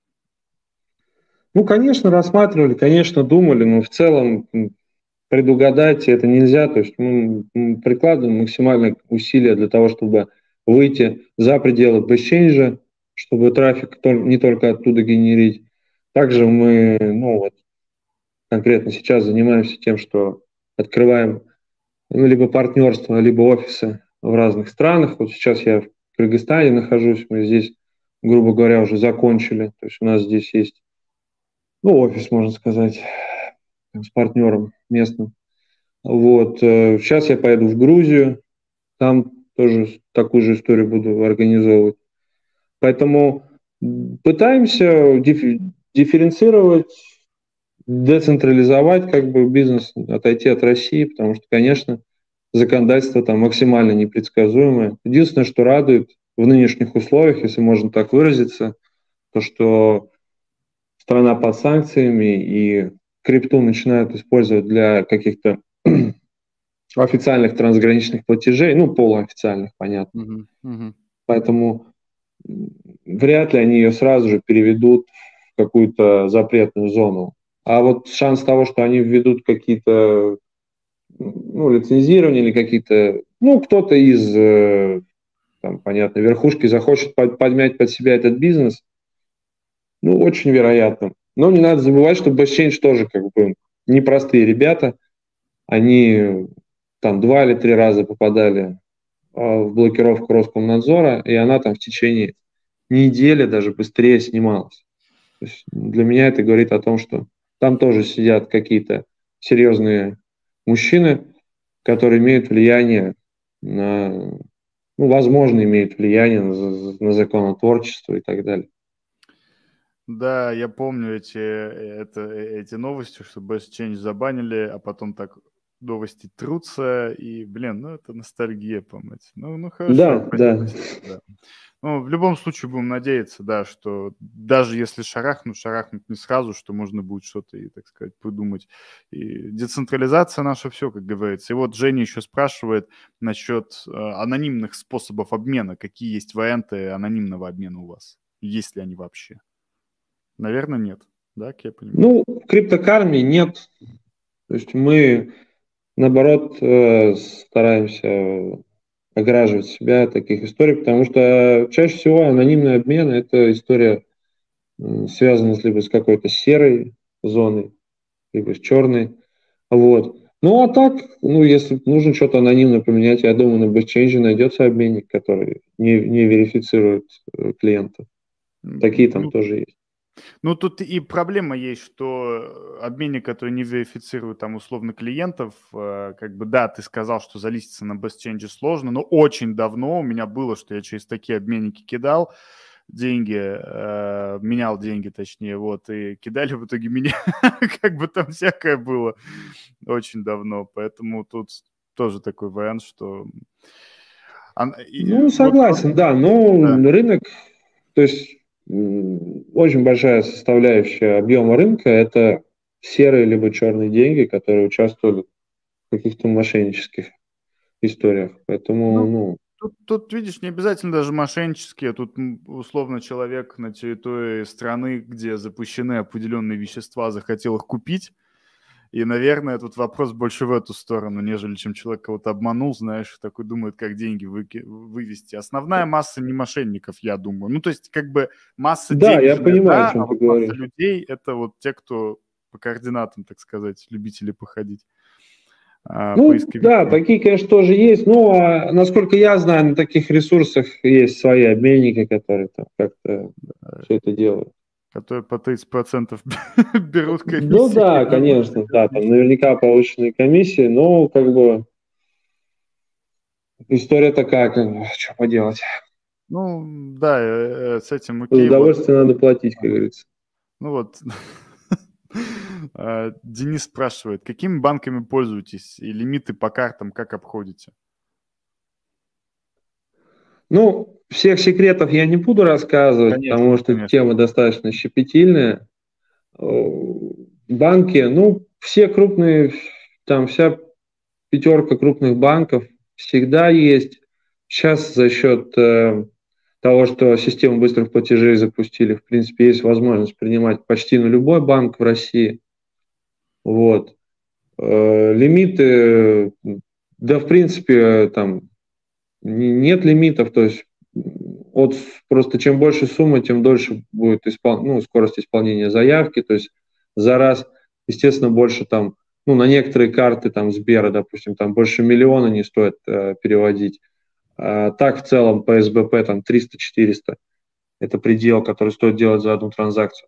Speaker 2: Конечно, рассматривали, конечно, думали, но в целом предугадать это нельзя. То есть мы прикладываем максимальные усилия для того, чтобы выйти за пределы BestChange, чтобы трафик не только оттуда генерить. Также мы, конкретно сейчас занимаемся тем, что открываем либо партнерство, либо офисы в разных странах. Вот сейчас я в Кыргызстане нахожусь, мы здесь, грубо говоря, уже закончили. То есть у нас здесь есть, офис, можно сказать, с партнером местным. Вот. Сейчас я поеду в Грузию, там тоже такую же историю буду организовывать. Поэтому Пытаемся дифференцировать, децентрализовать как бы бизнес, отойти от России, потому что, конечно, законодательство там максимально непредсказуемое. Единственное, что радует в нынешних условиях, если можно так выразиться, то, что страна под санкциями и крипту начинают использовать для каких-то официальных трансграничных платежей, ну, полуофициальных, понятно. Поэтому вряд ли они ее сразу же переведут в какую-то запретную зону. А вот шанс того, что они введут какие-то лицензирования или какие-то, кто-то из, там, понятно, верхушки захочет подмять под себя этот бизнес, очень вероятно. Но не надо забывать, что BestChange тоже как бы непростые ребята. Они там 2 или 3 раза попадали в блокировку Роскомнадзора, и она там в течение недели даже быстрее снималась. То есть для меня это говорит о том, что там тоже сидят какие-то серьезные мужчины, которые имеют влияние на, возможно, имеют влияние на законотворчество и так далее.
Speaker 1: Да, я помню эти новости, что BestChange забанили, а потом так новости трутся, и, это ностальгия, помыть. Хорошо.
Speaker 2: Да.
Speaker 1: В любом случае будем надеяться, да, что даже если шарахнут не сразу, что можно будет что-то, и, так сказать, придумать. И децентрализация наша все, как говорится. И вот Женя еще спрашивает насчет анонимных способов обмена. Какие есть варианты анонимного обмена у вас? Есть ли они вообще? Наверное, нет. Да, как я понимаю?
Speaker 2: В криптокарме нет. То есть мы, наоборот, стараемся ограживать себя от таких историй, потому что чаще всего анонимный обмен – это история, связана либо с какой-то серой зоной, либо с черной. Вот. А так, если нужно что-то анонимно поменять, я думаю, на BestChange найдется обменник, который не верифицирует клиентов. Такие там тоже есть.
Speaker 1: Тут и проблема есть, что обменник, который не верифицирует там условно клиентов, да, ты сказал, что залиститься на BestChange сложно, но очень давно у меня было, что я через такие обменники кидал деньги, менял деньги, точнее, и кидали в итоге меня, там всякое было очень давно, поэтому тут тоже такой вариант, что...
Speaker 2: Согласен, да, рынок, то есть очень большая составляющая объема рынка – это серые либо черные деньги, которые участвовали в каких-то мошеннических историях. Поэтому,
Speaker 1: Тут, видишь, не обязательно даже мошеннические. Тут условно человек на территории страны, где запрещены определенные вещества, захотел их купить. И, наверное, тут вопрос больше в эту сторону, нежели чем человек кого-то обманул, знаешь, такой думает, как деньги вывести. Основная масса не мошенников, я думаю. То есть, масса денег. Да,
Speaker 2: я понимаю, о чем ты говоришь.
Speaker 1: Масса людей – это вот те, кто по координатам, так сказать, любители походить.
Speaker 2: Да, такие, конечно, тоже есть. Насколько я знаю, на таких ресурсах есть свои обменники, которые там как-то все это делают.
Speaker 1: Которые по 30% берут комиссии.
Speaker 2: Да, конечно, да, там наверняка повышенные комиссии, но история такая, что поделать.
Speaker 1: Да, с этим окей.
Speaker 2: За удовольствие надо платить, как говорится.
Speaker 1: Денис спрашивает, какими банками пользуетесь и лимиты по картам как обходите?
Speaker 2: Всех секретов я не буду рассказывать, потому что тема достаточно щепетильная. Банки, все крупные, там вся пятерка крупных банков всегда есть. Сейчас за счет того, что систему быстрых платежей запустили, в принципе, есть возможность принимать почти на любой банк в России. Лимиты, да, в принципе, там нет лимитов, то есть просто чем больше сумма, тем дольше будет скорость исполнения заявки, то есть за раз, естественно, больше там, на некоторые карты там Сбера, допустим, там больше 1 миллиона не стоит переводить. Так в целом по СБП там 300-400 это предел, который стоит делать за одну транзакцию.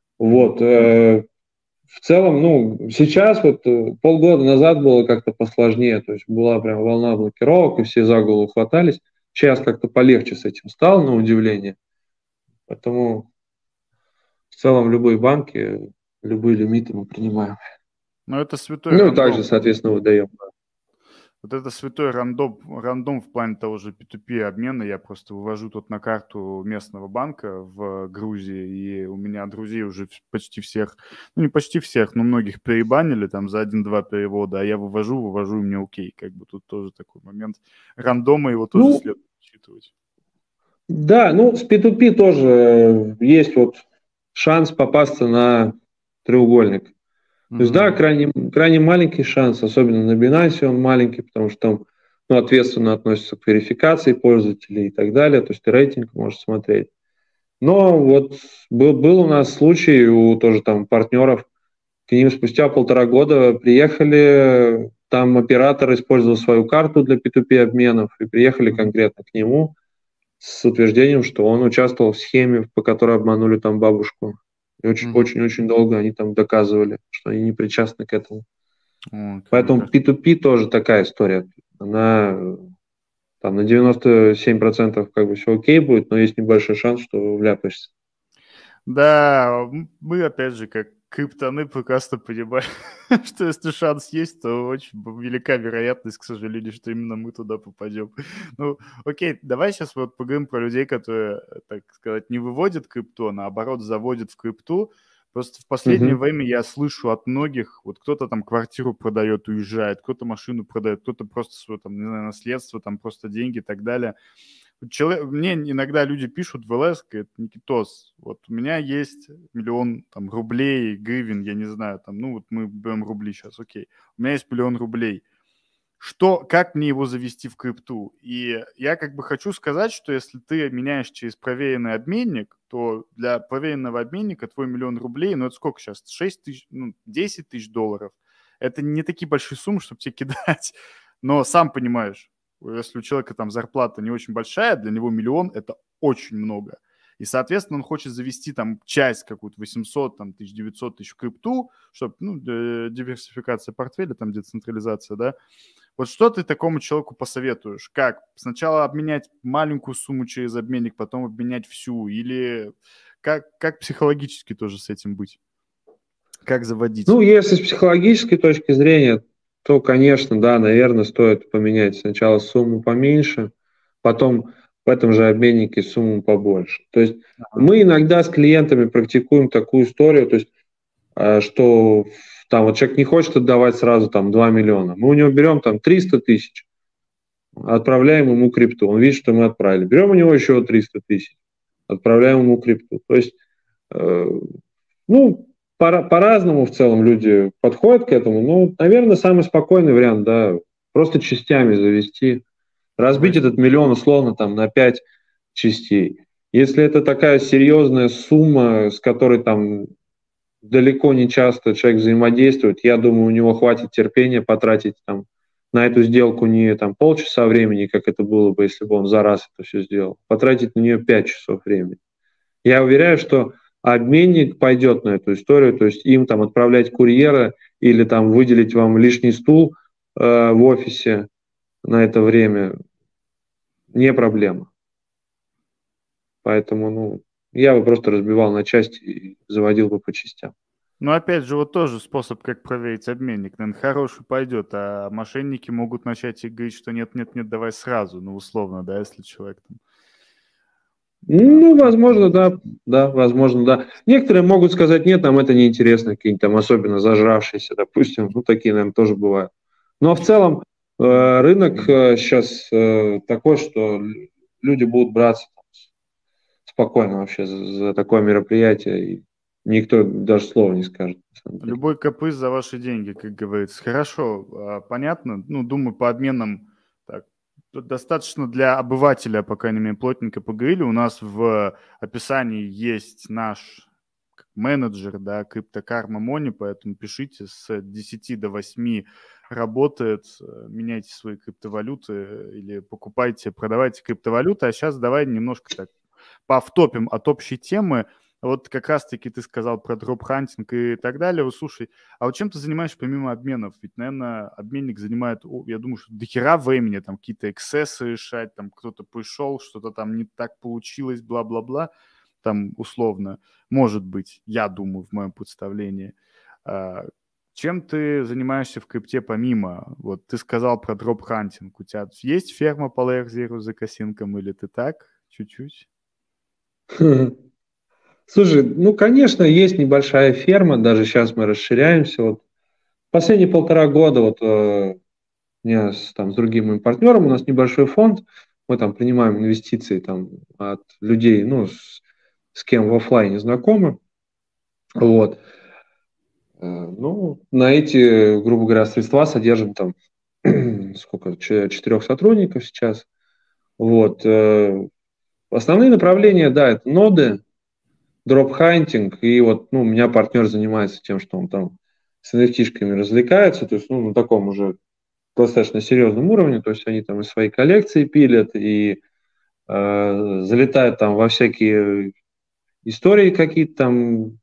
Speaker 2: В целом, сейчас полгода назад было как-то посложнее, то есть была прям волна блокировок, и все за голову хватались. Сейчас как-то полегче с этим стало, на удивление. Поэтому в целом любые банки, любые лимиты мы принимаем.
Speaker 1: Но это святой
Speaker 2: Ну и также,
Speaker 1: рандом.
Speaker 2: соответственно, выдаем.
Speaker 1: Вот это святой рандом в плане того же P2P обмена. Я просто вывожу тут на карту местного банка в Грузии, и у меня друзей уже почти всех, ну не почти всех, но многих перебанили там за 1-2 перевода, а я вывожу, и мне окей. Как бы тут тоже такой момент рандома, его тоже
Speaker 2: Ну,
Speaker 1: следует учитывать.
Speaker 2: да, ну с P2P тоже есть вот шанс попасться на треугольник. То есть, да,
Speaker 1: Мгм.
Speaker 2: крайне маленький шанс, особенно на Binance он маленький, потому что там ну, ответственно относятся к верификации пользователей и так далее, то есть ты рейтинг можешь смотреть. Но вот был у нас случай у тоже там партнеров, к ним спустя 1,5 года приехали, там оператор использовал свою карту для P2P обменов, и приехали
Speaker 1: Мгм.
Speaker 2: конкретно к нему с утверждением, что он участвовал в схеме, по которой обманули там бабушку. И
Speaker 1: Мгм.
Speaker 2: очень-очень долго они там доказывали, что они не причастны к этому.
Speaker 1: Ой,
Speaker 2: Поэтому P2P тоже такая история. Она там на 97% как бы все окей будет, но есть небольшой шанс, что вляпаешься.
Speaker 1: Да, мы опять же, как криптоны, прекрасно понимаем, что если шанс есть, то очень велика вероятность, к сожалению, что именно мы туда попадем. Ну, окей, давай сейчас вот поговорим про людей, которые, так сказать, не выводят крипту, а наоборот заводят в крипту. Просто в последнее
Speaker 2: Мгм.
Speaker 1: время я слышу от многих, вот кто-то там квартиру продает, уезжает, кто-то машину продает, кто-то просто свое там, не знаю, наследство, там просто деньги и так далее. Мне иногда люди пишут в ЛС, говорят, Никитос, вот у меня есть 1 000 000 там, рублей, гривен, я не знаю, там, ну вот мы берем рубли сейчас, окей. У меня есть 1 000 000 рублей. Как мне его завести в крипту? И я как бы хочу сказать, что если ты меняешь через проверенный обменник, то для проверенного обменника твой 1 000 000 рублей, ну это сколько сейчас? 6 тысяч, ну 10 тысяч долларов. Это не такие большие суммы, чтобы тебе кидать. Но сам понимаешь, если у человека там зарплата не очень большая, для него 1 000 000 это очень много. И, соответственно, он хочет завести там часть какую-то 800, там, 1900 тысяч в крипту, чтобы, ну, диверсификация портфеля, там, децентрализация, да. Вот что ты такому человеку посоветуешь? Как? Сначала обменять маленькую сумму через обменник, потом обменять всю? Или как психологически тоже с этим быть? Как заводить?
Speaker 2: Ну, если с психологической точки зрения, то, конечно, да, наверное, стоит поменять сначала сумму поменьше, потом в этом же обменнике сумму побольше. То есть
Speaker 1: Ага.
Speaker 2: мы иногда с клиентами практикуем такую историю, то есть, что там вот человек не хочет отдавать сразу там 2 миллиона. Мы у него берем там 300 тысяч, отправляем ему крипту. Он видит, что мы отправили. Берем у него еще 300 тысяч, отправляем ему крипту. То есть, э, ну, по-разному в целом люди подходят к этому. Ну, наверное, самый спокойный вариант, да, просто частями завести, разбить этот 1 000 000 условно там на 5 частей. Если это такая серьезная сумма, с которой там далеко не часто человек взаимодействует, я думаю, у него хватит терпения потратить там на эту сделку не там полчаса времени, как это было бы, если бы он за раз это все сделал, потратить на нее 5 часов времени. Я уверяю, что обменник пойдет на эту историю, то есть им там отправлять курьера или там выделить вам лишний стул в офисе на это время не проблема. Поэтому, ну, я бы просто разбивал на части и заводил бы по частям.
Speaker 1: Но опять же, вот тоже способ, как проверить обменник. Наверное, хороший пойдет, а мошенники могут начать и говорить, что нет-нет-нет, давай сразу, ну, условно, да, если человек там
Speaker 2: Ну, возможно,
Speaker 1: будет.
Speaker 2: да, да, возможно, да. Некоторые могут сказать, нет, нам это неинтересно, какие-нибудь там особенно зажравшиеся, допустим, ну, такие, наверное, тоже бывают. Но в целом рынок сейчас такой, что люди будут браться спокойно вообще за такое мероприятие, и никто даже слова не скажет, на самом деле.
Speaker 1: Любой каприз за ваши деньги, как говорится. Хорошо, понятно. Ну, думаю, по обменам так, тут достаточно для обывателя, по крайней мере, плотненько поговорили. У нас в описании есть наш менеджер, да, криптокарма Мони, поэтому пишите с 10 до 8 работает, меняйте свои криптовалюты или покупайте, продавайте криптовалюты. А сейчас давай немножко так повтопим от общей темы. Вот как раз-таки ты сказал про дроп-хантинг и так далее. Вот слушай, а вот чем ты занимаешься помимо обменов? Ведь, наверное, обменник занимает, я думаю, что до хера времени, там какие-то эксцессы решать, там кто-то пришел, что-то там не так получилось, бла-бла-бла. там условно, может быть, я думаю, в моем представлении. А, Чем ты занимаешься в крипте помимо? Вот ты сказал про дроп-хантинг. У тебя есть ферма по Layer Zero за косинком или ты так? Чуть-чуть?
Speaker 2: Слушай, ну, конечно, есть небольшая ферма, даже сейчас мы расширяемся. Вот последние 1,5 года вот у меня с другим моим партнером, у нас небольшой фонд, мы там принимаем инвестиции там от людей, ну, с кем в оффлайне знакомы. Вот. Ну, на эти, грубо говоря, средства содержим там сколько, 4 сотрудников сейчас. Вот. Основные направления, да, это ноды, дроп-хантинг, и вот, ну, у меня партнер занимается тем, что он там с NFT-шками развлекается, то есть, ну, на таком уже достаточно серьезном уровне, то есть они там и свои коллекции пилят, и залетают там во всякие истории какие-то там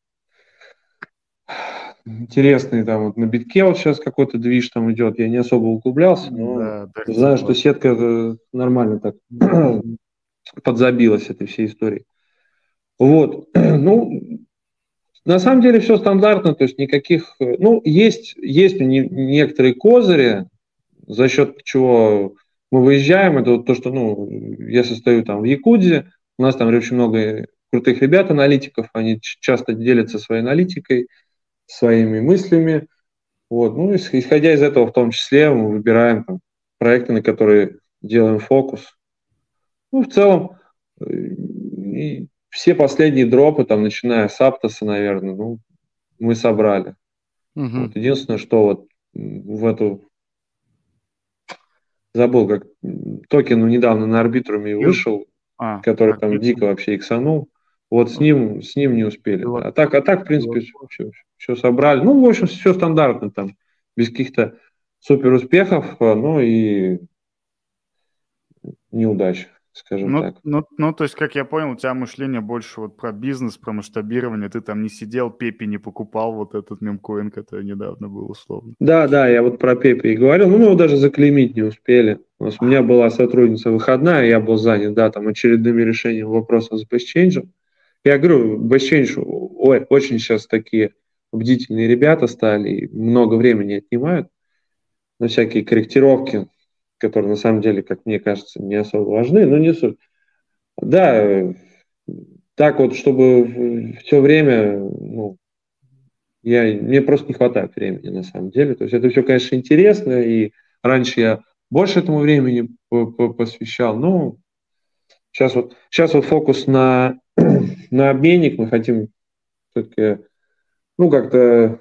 Speaker 2: интересные, там вот на битке вот сейчас какой-то движ там идет, я не особо углублялся, но
Speaker 1: Да,
Speaker 2: знаю, что
Speaker 1: DRC20.
Speaker 2: сетка нормально так подзабилась этой всей историей. Вот, ну, на самом деле все стандартно, то есть никаких, ну, есть некоторые козыри, за счет чего мы выезжаем, это вот то, что, ну, я состою там в Якудзе, у нас там очень много крутых ребят, аналитиков, они часто делятся своей аналитикой, своими мыслями, вот, ну, исходя из этого в том числе мы выбираем там проекты, на которые делаем фокус. Ну, в целом, и все последние дропы, там, начиная с Аптоса, наверное, ну, мы собрали. Вот. Единственное, что вот в эту... Забыл, как токен недавно на арбитруме вышел, который там дико вообще иксанул. Вот с ним не успели. Да. А так, в принципе, все собрали. Ну, в общем, все стандартно там, без каких-то супер успехов, ну и неудач, скажем так.
Speaker 1: Ну, то есть, как я понял, у тебя мышление больше вот про бизнес, про масштабирование. Ты там не сидел, Пепи не покупал вот этот мемкоин, который недавно был условно.
Speaker 2: Да, я вот про Пепи и говорил. Ну, мы его даже заклеймить не успели. У меня была сотрудница выходная, я был занят, да, там очередными решениями вопросов с BestChange. Я говорю, BestChange, ой, очень сейчас такие бдительные ребята стали, и много времени отнимают на всякие корректировки, которые на самом деле, как мне кажется, не особо важны, но не суть. Да, так вот, чтобы все время, ну, мне просто не хватает времени на самом деле. То есть это все, конечно, интересно, и раньше я больше этому времени посвящал, но сейчас вот фокус на обменник, мы хотим все-таки, ну, как-то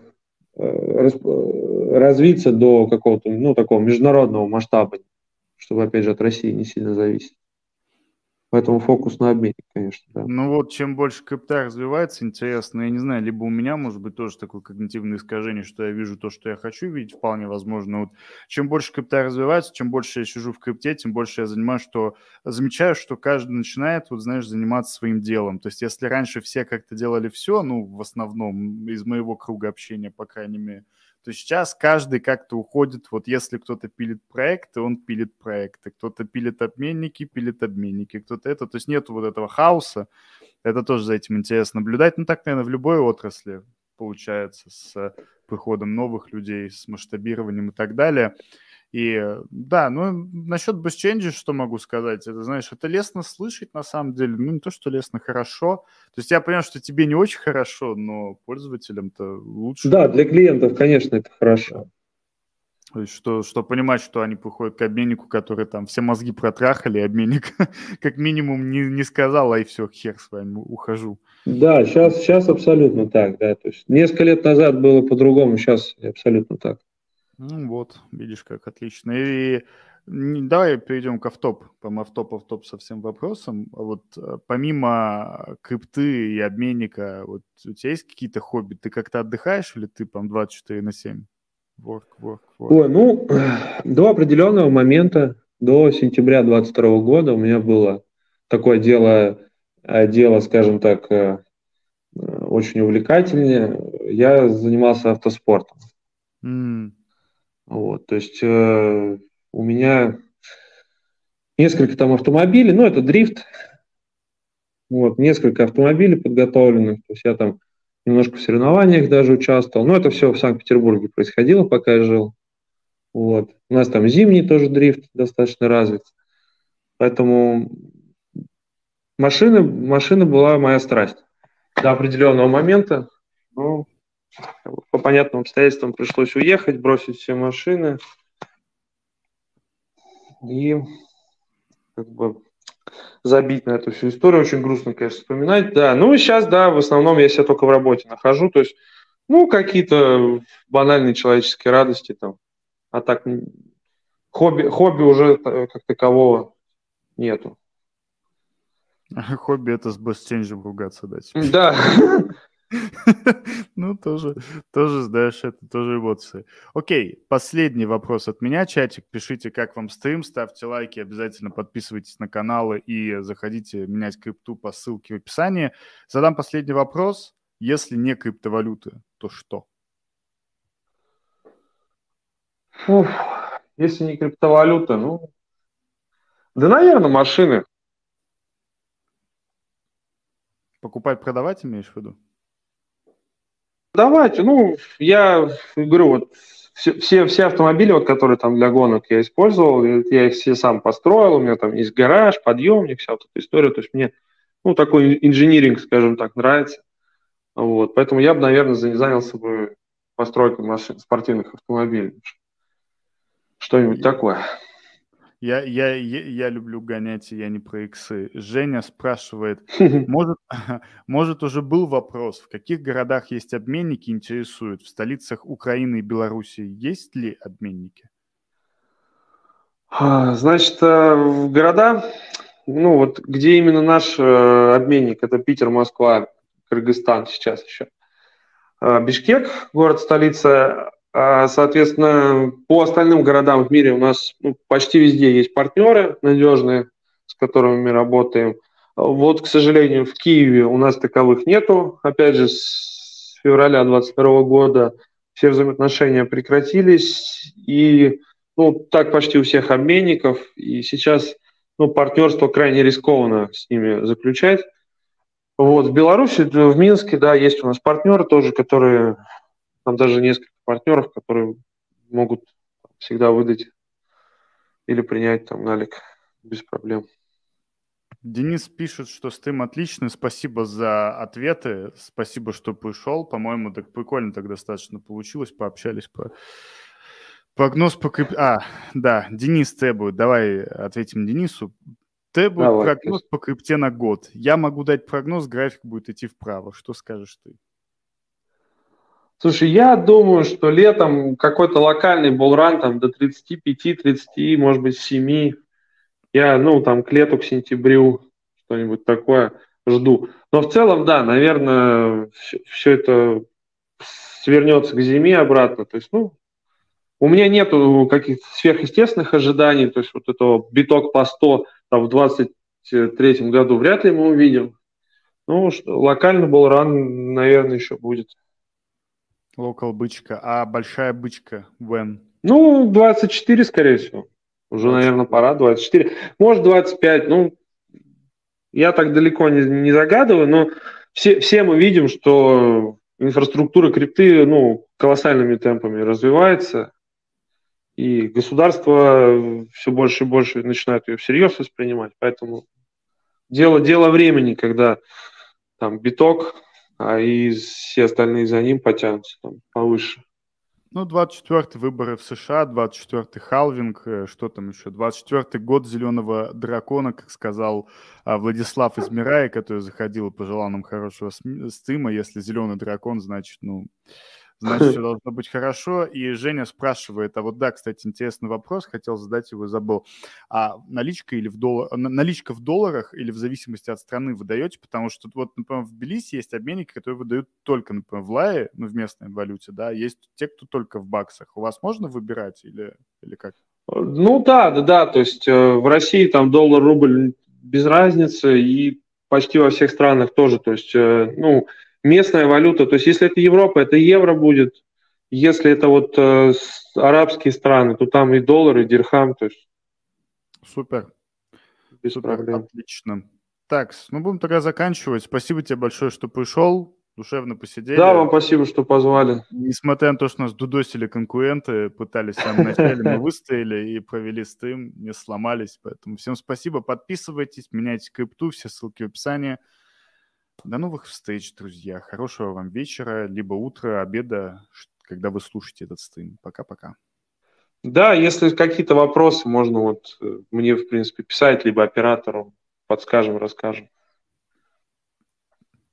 Speaker 2: развиться до какого-то, ну, такого международного масштаба, чтобы, опять же, от России не сильно зависеть. Поэтому фокус на обменник, конечно, да.
Speaker 1: Ну вот, чем больше крипта развивается, интересно, я не знаю, либо у меня, может быть, тоже такое когнитивное искажение, что я вижу то, что я хочу видеть, вполне возможно. Вот чем больше крипта развивается, чем больше я сижу в крипте, тем больше я замечаю, что каждый начинает, вот знаешь, заниматься своим делом. То есть если раньше все как-то делали все, ну, в основном, из моего круга общения, по крайней мере, то сейчас каждый как-то уходит, вот если кто-то пилит проекты, он пилит проекты, кто-то пилит обменники, кто-то это, то есть нету вот этого хаоса, это тоже за этим интересно наблюдать, ну так, наверное, в любой отрасли получается с приходом новых людей, с масштабированием и так далее. И да, ну насчет BestChange, что могу сказать, это, знаешь, это лестно слышать на самом деле, ну не то, что лестно, хорошо. То есть я понимаю, что тебе не очень хорошо, но пользователям-то лучше.
Speaker 2: Да, для клиентов, конечно, это хорошо.
Speaker 1: То есть что понимать, что они приходят к обменнику, который там все мозги протрахали, обменник как минимум не сказал, и все, хер с вами, ухожу.
Speaker 2: Да, сейчас абсолютно так, да. То есть несколько лет назад было по-другому, сейчас абсолютно так.
Speaker 1: Ну вот, видишь, как отлично. И давай перейдем к автоп, по-моему, автоп со всем вопросом. Вот помимо крипты и обменника, вот у тебя есть какие-то хобби? Ты как-то отдыхаешь или ты там 24/7? Work.
Speaker 2: Ой, ну, до определенного момента, до сентября 2022 года у меня было такое дело, скажем так, очень увлекательное. Я занимался автоспортом. Вот, то есть у меня несколько там автомобилей, ну, это дрифт, Вот, несколько автомобилей подготовленных, то есть я там немножко в соревнованиях даже участвовал. Но это все в Санкт-Петербурге происходило, пока я жил. Вот. У нас там зимний тоже дрифт достаточно развит. Поэтому машина была моя страсть до определенного момента. Но по понятным обстоятельствам пришлось уехать, бросить все машины. И как бы забить на эту всю историю. Очень грустно, конечно, вспоминать. Да, ну и сейчас, да, в основном я себя только в работе нахожу. То есть, ну, какие-то банальные человеческие радости там. А так хобби уже как такового нету.
Speaker 1: Хобби — это с бэсченджем ругаться, да?
Speaker 2: Да.
Speaker 1: Ну, тоже, знаешь, это тоже эмоции. Окей, последний вопрос от меня, чатик. Пишите, как вам стрим, ставьте лайки, обязательно подписывайтесь на каналы и заходите менять крипту по ссылке в описании. Задам последний вопрос. Если не криптовалюты, то что?
Speaker 2: Уф, если не криптовалюта, ну, да, наверное, машины.
Speaker 1: Покупать, продавать, имеешь в виду?
Speaker 2: Давайте, ну, я говорю, вот все автомобили, вот, которые там для гонок я использовал, я их все сам построил, у меня там есть гараж, подъемник, вся вот эта история, то есть мне, ну, такой инжиниринг, скажем так, нравится, вот, поэтому я бы, наверное, занялся бы постройкой машин, спортивных автомобилей, что-нибудь такое.
Speaker 1: Я люблю гонять, и я не про иксы. Женя спрашивает, может уже был вопрос, в каких городах есть обменники, интересует, в столицах Украины и Белоруссии есть ли обменники?
Speaker 2: Значит, в города, ну вот где именно наш обменник, это Питер, Москва, Кыргызстан сейчас еще. Бишкек, город-столица. Соответственно, по остальным городам в мире у нас почти везде есть партнеры надежные, с которыми мы работаем. Вот, к сожалению, в Киеве у нас таковых нету. Опять же, с февраля 2022 года все взаимоотношения прекратились. И так почти у всех обменников. И сейчас партнерство крайне рискованно с ними заключать. Вот, в Беларуси, в Минске, да, есть у нас партнеры тоже, которые, там даже несколько партнеров, которые могут всегда выдать или принять там налик без проблем.
Speaker 1: Денис пишет, что стрим отличный, спасибо за ответы, спасибо, что пришел, по-моему, так прикольно так достаточно получилось, пообщались по... Прогноз по да, Денис требует, давай ответим Денису. Требует прогноз по крипте на год. Я могу дать прогноз, график будет идти вправо. Что скажешь ты?
Speaker 2: Слушай, я думаю, что летом какой-то локальный булран там до 35-30, может быть, 7. Я, там к лету, к сентябрю что-нибудь такое жду. Но в целом, да, наверное, все это свернется к зиме обратно. То есть, у меня нету каких-то сверхъестественных ожиданий. То есть, вот этого биток по 100 там, в 2023 году вряд ли мы увидим. Локальный булран, наверное, еще будет.
Speaker 1: Локал бычка. А большая бычка when?
Speaker 2: 24, скорее всего. Уже, 24. Наверное, пора 24. Может, 25. Я так далеко не загадываю, но все мы видим, что инфраструктура крипты, колоссальными темпами развивается, и государство все больше и больше начинает ее всерьез воспринимать. Поэтому дело времени, когда там биток, и все остальные за ним потянутся там повыше.
Speaker 1: 24-й выборы в США, 24-й халвинг, что там еще? 24-й год зеленого дракона, как сказал Владислав из Мирая, который заходил и пожелал нам хорошего стрима. Если зеленый дракон, значит, все должно быть хорошо. И Женя спрашивает, да, кстати, интересный вопрос, хотел задать его, забыл. А наличка в долларах или в зависимости от страны вы даете? Потому что вот, например, в Тбилиси есть обменники, которые выдают только, например, в лае, в местной валюте, да, есть те, кто только в баксах. У вас можно выбирать или как?
Speaker 2: Да, то есть в России там доллар, рубль без разницы, и почти во всех странах тоже, то есть, местная валюта, то есть если это Европа, это евро будет, если это вот арабские страны, то там и доллар, и дирхам, то есть.
Speaker 1: Супер.
Speaker 2: Без проблем.
Speaker 1: Отлично. Так, ну будем тогда заканчивать. Спасибо тебе большое, что пришел. Душевно посидели.
Speaker 2: Да, вам спасибо, что позвали.
Speaker 1: Несмотря на то, что нас дудосили конкуренты, пытались в самом начале, мы выстояли и провели стрим, не сломались. Поэтому всем спасибо, подписывайтесь, меняйте крипту, все ссылки в описании. До новых встреч, друзья. Хорошего вам вечера, либо утра, обеда, когда вы слушаете этот стрим. Пока-пока.
Speaker 2: Да, если какие-то вопросы, можно вот мне, в принципе, писать, либо оператору подскажем, расскажем.